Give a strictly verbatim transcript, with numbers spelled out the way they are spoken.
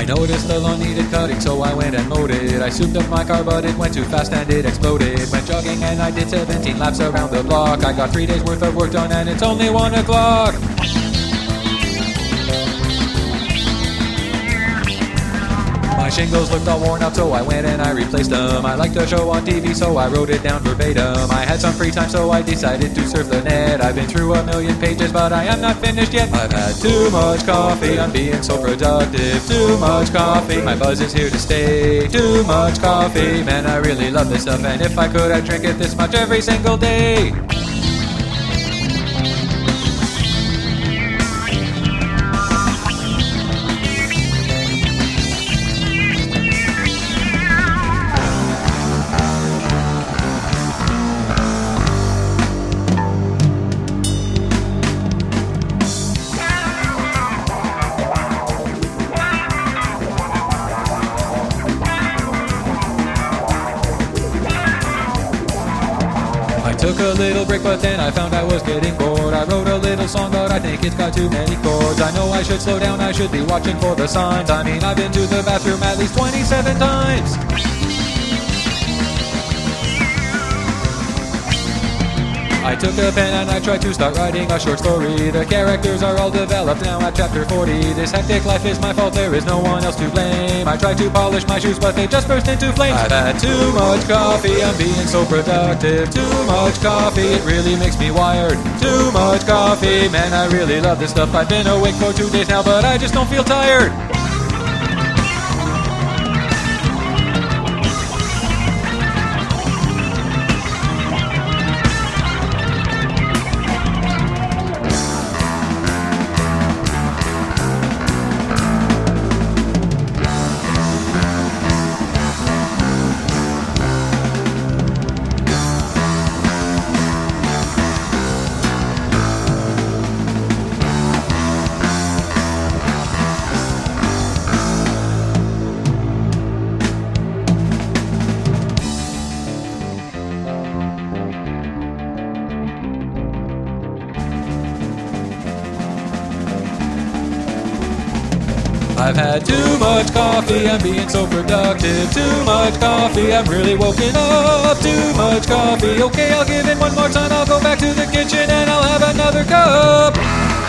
I noticed the lawn needed cutting, so I went and mowed it. I souped up my car, but it went too fast and it exploded. Went jogging and I did seventeen laps around the block. I got three days worth of work done and it's only one o'clock. My shingles looked all worn out, so I went and I replaced them. I liked the show on T V, so I wrote it down verbatim. I had some free time, so I decided to surf the net. I've been through a million pages, but I am not finished yet. I've had too much coffee, I'm being so productive. Too much coffee, my buzz is here to stay. Too much coffee, man, I really love this stuff. And if I could, I'd drink it this much every single day. I took a little break, but then I found I was getting bored. I wrote a little song, but I think it's got too many chords. I know I should slow down, I should be watching for the signs. I mean, I've been to the bathroom at least twenty-seven times. I took a pen and I tried to start writing a short story. The characters are all developed now at chapter forty. This hectic life is my fault, there is no one else to blame. I tried to polish my shoes, but they just burst into flames. I've had too much coffee, I'm being so productive. Too much coffee, it really makes me wired. Too much coffee, man, I really love this stuff. I've been awake for two days now, but I just don't feel tired. I've had too much coffee, I'm being so productive. Too much coffee, I'm really woken up. Too much coffee, okay, I'll give it one more time. I'll go back to the kitchen and I'll have another cup.